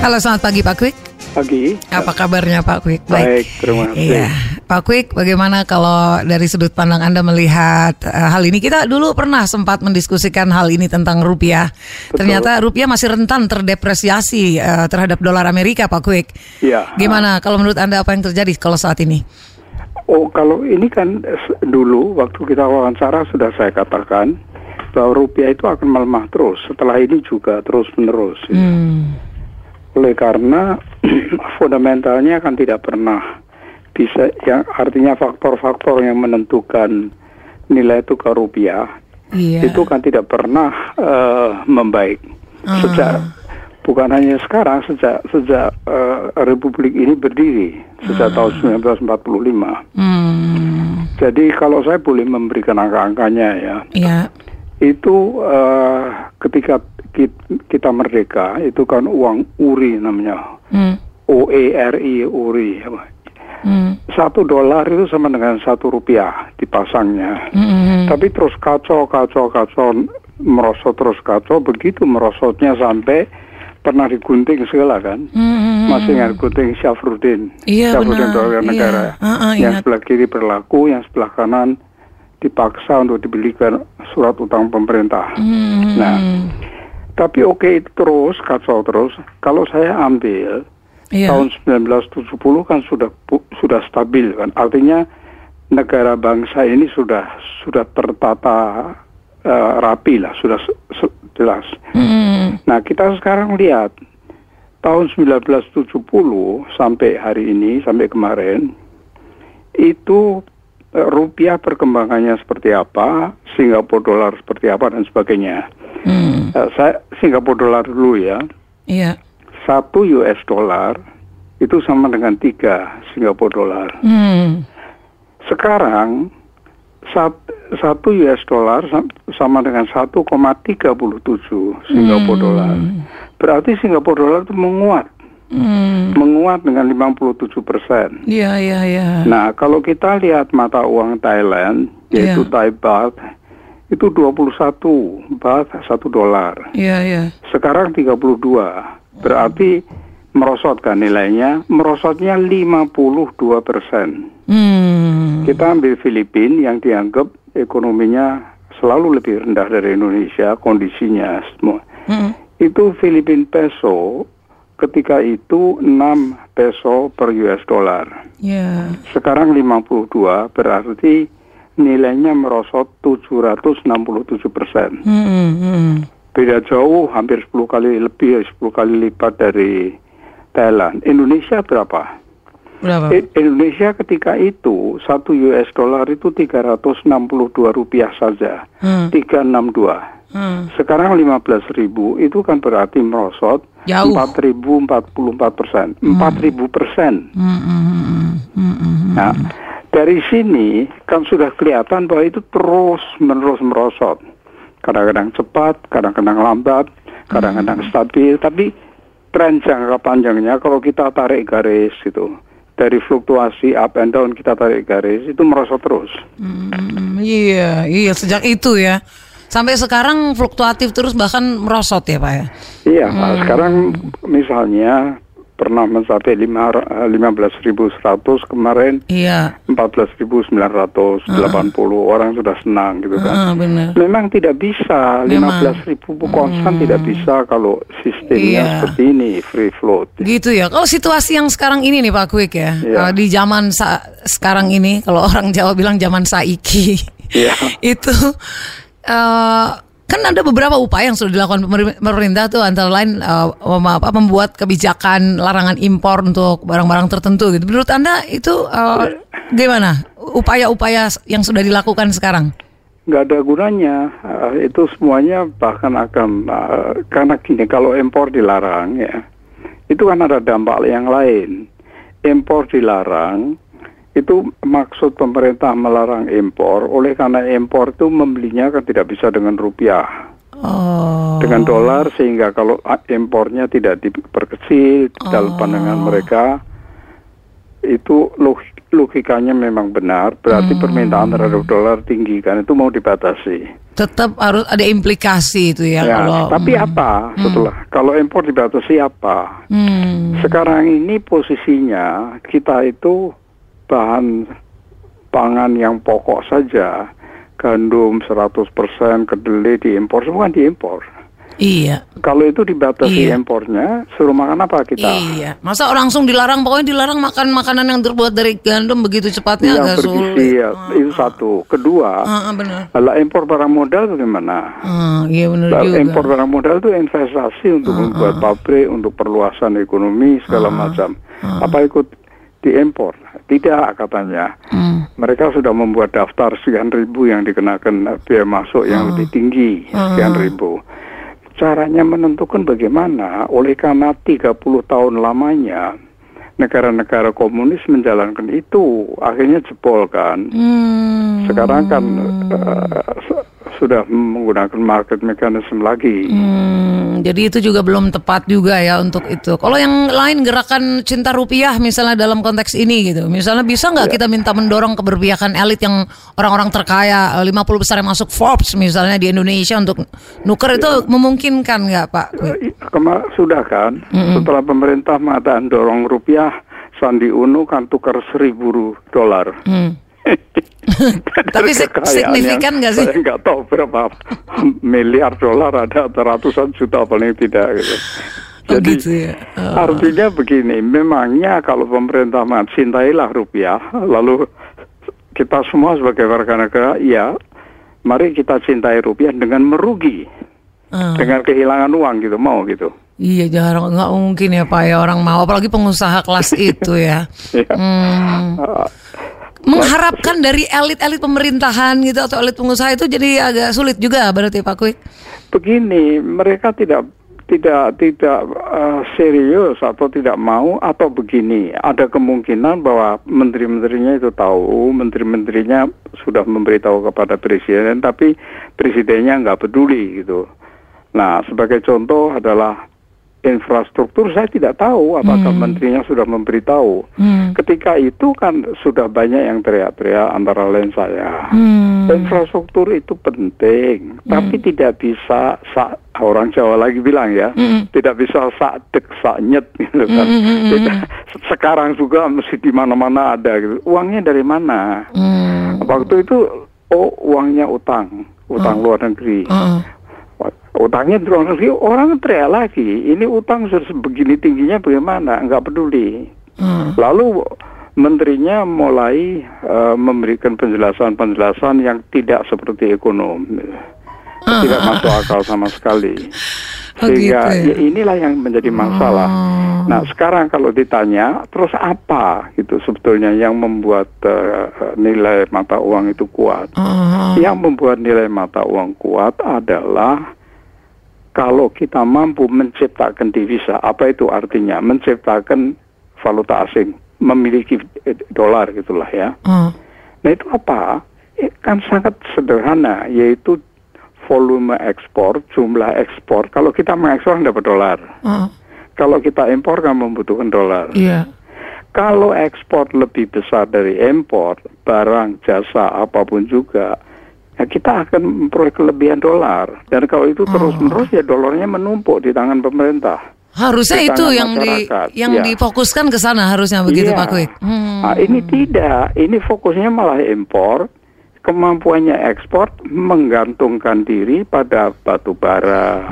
Halo, selamat pagi Pak Kwik. Pagi. Apa kabarnya Pak Kwik? Baik, terima kasih. Iya, Pak Kwik, bagaimana kalau dari sudut pandang Anda melihat hal ini? Kita dulu pernah sempat mendiskusikan hal ini tentang rupiah. Betul. Ternyata rupiah masih rentan terdepresiasi terhadap dolar Amerika, Pak Kwik. Iya. Gimana kalau menurut Anda apa yang terjadi kalau saat ini? Oh, kalau ini kan dulu waktu kita wawancara sudah saya katakan bahwa rupiah itu akan melemah terus. Setelah ini juga terus menerus. Oleh karena fundamentalnya kan tidak pernah bisa, yang artinya faktor-faktor yang menentukan nilai tukar rupiah itu kan tidak pernah membaik. Bukan hanya sekarang, sejak Republik ini berdiri sejak tahun 1945. Jadi kalau saya boleh memberikan angka-angkanya ya. Itu ketika kita merdeka itu kan uang URI namanya, OERI, URI. $1 itu sama dengan Rp1 dipasangnya. Tapi terus kacau, merosot terus kacau. Begitu merosotnya sampai pernah digunting segala kan. Masih ingat gunting Syafruddin. Syafruddin Dolar Negara. Yang sebelah kiri berlaku, yang sebelah kanan dipaksa untuk dibelikan surat utang pemerintah. Nah, tapi itu terus kacau terus. Kalau saya ambil tahun 1970 kan sudah stabil kan. Artinya negara bangsa ini sudah tertata rapi lah, sudah jelas. Nah, kita sekarang lihat tahun 1970 sampai hari ini, sampai kemarin itu rupiah perkembangannya seperti apa, Singapura dolar seperti apa dan sebagainya. Saya Singapura dolar dulu ya. Iya. $1 itu sama dengan 3 Singapura dolar. Sekarang $1 sama dengan 1,37 Singapura dolar. Berarti Singapura dolar itu menguat. Menguat dengan 57%. Iya. Nah, kalau kita lihat mata uang Thailand, yaitu Thai Baht, itu 21 baht $1. Iya. Sekarang 32. Berarti merosot kan nilainya, merosotnya 52%. Kita ambil Filipina yang dianggap ekonominya selalu lebih rendah dari Indonesia, kondisinya semua. Itu Filipina peso ketika itu 6 peso per $. Sekarang 52, berarti nilainya merosot 767%. Beda jauh, hampir 10 kali lebih, 10 kali lipat dari Thailand. Indonesia berapa? Indonesia ketika itu $1 itu Rp362 saja. 362. Sekarang 15.000 itu kan berarti merosot 4.044%. 4.000%. Nah, dari sini kan sudah kelihatan bahwa itu terus menerus merosot. Kadang-kadang cepat, kadang-kadang lambat, kadang-kadang stabil. Tapi tren jangka panjangnya kalau kita tarik garis gitu, dari fluktuasi up and down kita tarik garis, itu merosot terus. Iya, sejak itu ya. Sampai sekarang fluktuatif terus, bahkan merosot ya Pak ya? Iya, sekarang misalnya pernah mencapai 15.100 kemarin, 14.980, orang sudah senang gitu kan. Benar. Memang tidak bisa, 15.000 konstan tidak bisa kalau sistemnya seperti ini, free float. Gitu ya, kalau situasi yang sekarang ini nih Pak Kwik ya, di zaman sekarang ini, kalau orang Jawa bilang zaman saiki, itu kan ada beberapa upaya yang sudah dilakukan pemerintah tuh, antara lain membuat kebijakan larangan impor untuk barang-barang tertentu gitu. Menurut Anda itu gimana upaya-upaya yang sudah dilakukan sekarang? Nggak ada gunanya, itu semuanya bahkan akan karena gini, kalau impor dilarang ya, itu kan ada dampak yang lain. Impor dilarang, itu maksud pemerintah melarang impor, oleh karena impor itu membelinya kan tidak bisa dengan rupiah, dengan dolar, sehingga kalau impornya tidak diperkecil dalam pandangan mereka, itu logikanya memang benar, berarti permintaan terhadap dolar tinggi kan, itu mau dibatasi. Tetap harus ada implikasi itu ya. Tapi apa setelah kalau impor dibatasi apa? Sekarang ini posisinya kita itu bahan pangan yang pokok saja, gandum 100%, kedelai diimpor, semua kan diimpor. Iya. Kalau itu dibatasi impornya, suruh makan apa kita? Iya. Masa langsung dilarang, pokoknya dilarang makan makanan yang terbuat dari gandum begitu cepatnya agak sulit. Ya, itu satu. Kedua, benar. Kalau impor barang modal bagaimana? Iya benar juga. Impor barang modal itu investasi untuk membuat pabrik, untuk perluasan ekonomi segala macam. Apa ikut diimpor? Tidak katanya. Mereka sudah membuat daftar sekian ribu yang dikenakan biaya masuk yang lebih tinggi, sekian ribu. Caranya menentukan bagaimana, oleh karena 30 tahun lamanya negara-negara komunis menjalankan itu, akhirnya jebol kan. Sekarang kan sudah menggunakan market mechanism lagi. Jadi itu juga belum tepat juga ya untuk itu. Kalau yang lain gerakan cinta rupiah misalnya dalam konteks ini gitu, misalnya bisa nggak kita minta mendorong keberpihakan elit yang orang-orang terkaya 50 besar yang masuk Forbes misalnya di Indonesia untuk nuker itu memungkinkan nggak Pak? Sudah kan, setelah pemerintah mengatakan dorong rupiah, Sandi Uno kan tukar $1.000. Tapi signifikan nggak sih? Saya nggak tahu berapa miliar dolar, ada ratusan juta paling tidak gitu. Jadi gitu ya? Artinya begini, memangnya kalau pemerintah cintailah rupiah, lalu kita semua sebagai warga negara, ya mari kita cintai rupiah dengan merugi, dengan kehilangan uang gitu, mau gitu. Iya, jarang, nggak mungkin ya Pak ya orang mau, apalagi pengusaha kelas itu ya. Mengharapkan dari elit-elit pemerintahan gitu atau elit pengusaha itu jadi agak sulit juga berarti Pak Kwik. Begini, mereka tidak serius atau tidak mau, atau begini, ada kemungkinan bahwa menteri-menterinya itu tahu, menteri-menterinya sudah memberitahu kepada presiden, tapi presidennya nggak peduli gitu. Nah, sebagai contoh adalah infrastruktur, saya tidak tahu apakah menterinya sudah memberitahu. Ketika itu kan sudah banyak yang teriak-teriak, antara lain saya. Infrastruktur itu penting, tapi tidak bisa orang Jawa lagi bilang ya, tidak bisa sak-dek sak-nyet gitu kan. Sekarang juga mesti di mana-mana ada gitu. Uangnya dari mana? Waktu itu uangnya utang luar negeri. Utangnya di luar negeri, orang teriak lagi, ini utang sudah sebegini tingginya bagaimana, nggak peduli. Lalu menterinya mulai memberikan penjelasan-penjelasan yang tidak seperti ekonom, tidak masuk akal sama sekali. Sehingga ya inilah yang menjadi masalah. Nah sekarang kalau ditanya, terus apa gitu sebetulnya yang membuat nilai mata uang itu kuat? Yang membuat nilai mata uang kuat adalah kalau kita mampu menciptakan devisa. Apa itu artinya? Menciptakan valuta asing, memiliki dolar gitulah ya. Nah itu apa? Kan sangat sederhana, yaitu volume ekspor, jumlah ekspor. Kalau kita mengekspor dapat dolar. Kalau kita impor kan membutuhkan dolar. Kalau ekspor lebih besar dari impor, barang, jasa, apapun juga, ya kita akan memperoleh kelebihan dolar. Dan kalau itu terus-menerus ya dolarnya menumpuk di tangan pemerintah. Harusnya itu yang difokuskan ke sana harusnya begitu Pak Kwik. Nah, ini tidak, ini fokusnya malah impor. Kemampuannya ekspor menggantungkan diri pada batu bara,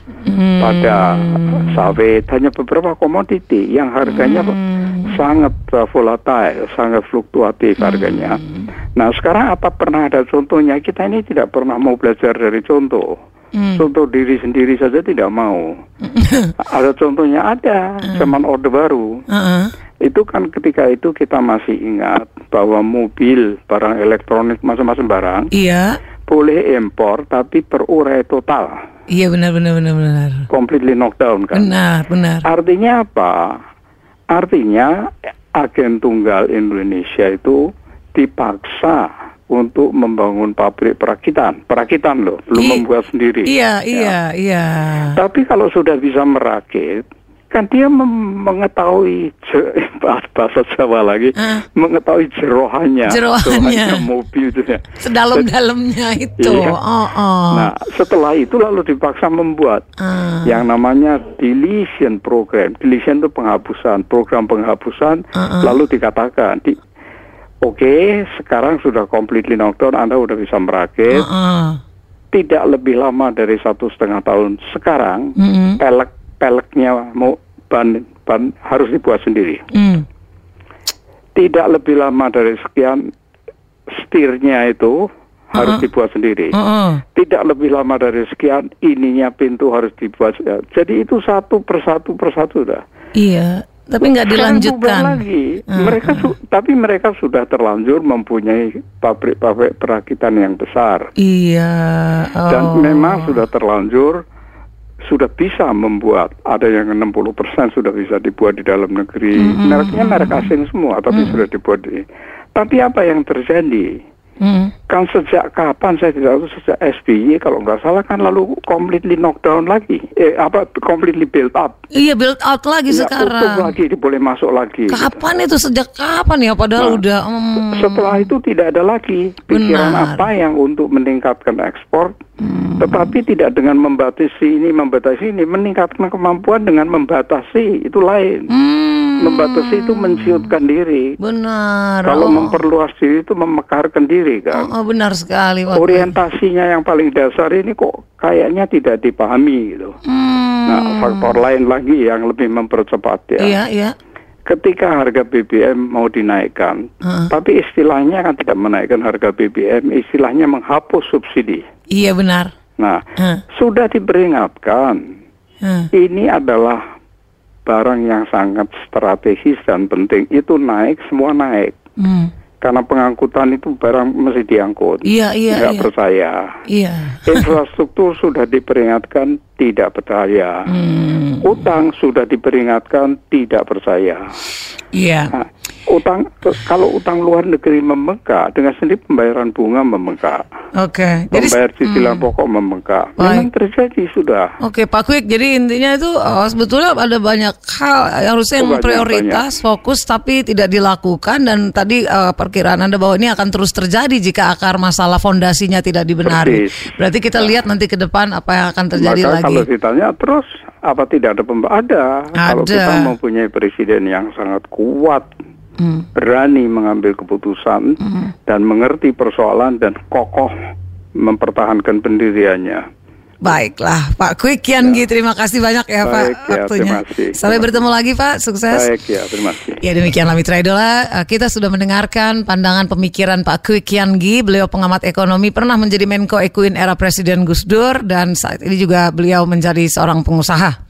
pada sawit, hanya beberapa komoditi yang harganya sangat volatile, sangat fluktuatif harganya. Nah sekarang apa pernah ada contohnya? Kita ini tidak pernah mau belajar dari contoh. Contoh diri sendiri saja tidak mau. Ada contohnya, ada zaman Orde Baru. Itu kan ketika itu kita masih ingat bahwa mobil, barang elektronik, macam-macam barang boleh impor tapi terurai total. Iya benar. Completely knockdown kan. Benar. Artinya apa? Artinya agen tunggal Indonesia itu dipaksa untuk membangun pabrik perakitan loh, belum membuat sendiri. Iya. Tapi kalau sudah bisa merakit, kan dia mengetahui bahasa Jawa lagi, mengetahui jerohannya mobil itu ya. Sedalam-dalamnya itu. Iya. Nah, setelah itu lalu dipaksa membuat yang namanya deletion program. Deletion itu penghapusan, program penghapusan. Lalu dikatakan, oke, sekarang sudah completely knockdown, Anda sudah bisa merakit. Tidak lebih lama dari 1,5 tahun. Sekarang peleknya ban harus dibuat sendiri. Tidak lebih lama dari sekian, setirnya itu harus dibuat sendiri. Tidak lebih lama dari sekian, ininya pintu harus dibuat. Jadi itu satu persatu dah. Iya, tapi nggak dilanjutkan lagi. Tapi mereka sudah terlanjur mempunyai pabrik-pabrik perakitan yang besar. Iya. Dan memang sudah terlanjur, sudah bisa membuat, ada yang 60% sudah bisa dibuat di dalam negeri. Mereknya merek asing semua, tapi sudah dibuat Tapi apa yang terjadi? Kan sejak kapan saya tidak tahu, sejak SBY kalau nggak salah kan lalu completely knockdown lagi, completely build up. Iya, build out lagi sekarang. Tutup lagi, boleh masuk lagi. Kapan itu? Sejak kapan ya? Padahal udah. Setelah itu tidak ada lagi pikiran apa yang untuk meningkatkan ekspor, tetapi tidak dengan membatasi ini, meningkatkan kemampuan dengan membatasi itu lain. Membatasi itu menciutkan diri. Benar. Kalau memperluas diri itu memekarkan diri kan. Benar sekali. Orientasinya yang paling dasar ini kok kayaknya tidak dipahami gitu. Nah, faktor lain lagi yang lebih mempercepat ya. Iya. Ketika harga BBM mau dinaikkan, tapi istilahnya kan tidak menaikkan harga BBM, istilahnya menghapus subsidi. Iya benar. Nah, sudah diperingatkan. Ini adalah barang yang sangat strategis dan penting, itu naik, semua naik. Karena pengangkutan itu barang mesti diangkut. Nggak percaya. Infrastruktur sudah diperingatkan, tidak percaya. Utang sudah diperingatkan, tidak percaya. Nah, kalau utang luar negeri membengkak, dengan sendiri pembayaran bunga membengkak. Pembayar cicilan pokok membengkak. Memang terjadi sudah. Pak Kwik, jadi intinya itu sebetulnya ada banyak hal yang harusnya yang prioritas, fokus tapi tidak dilakukan, dan tadi perkiraan Anda bahwa ini akan terus terjadi jika akar masalah fondasinya tidak dibenari. Berarti kita lihat nanti ke depan apa yang akan terjadi lagi. Kalau ditanya terus apa tidak ada ada. Kalau kita mempunyai presiden yang sangat kuat, berani mengambil keputusan dan mengerti persoalan dan kokoh mempertahankan pendiriannya. Baiklah, Pak Kwik Kian Gi, terima kasih banyak ya Pak waktunya. Sampai bertemu lagi Pak, sukses. Baik ya, terima kasih. Ya, demikianlah Mitra Idola, kita sudah mendengarkan pandangan pemikiran Pak Kwik Kian Gi. Beliau pengamat ekonomi, pernah menjadi Menko Ekuin era Presiden Gus Dur, dan saat ini juga beliau menjadi seorang pengusaha.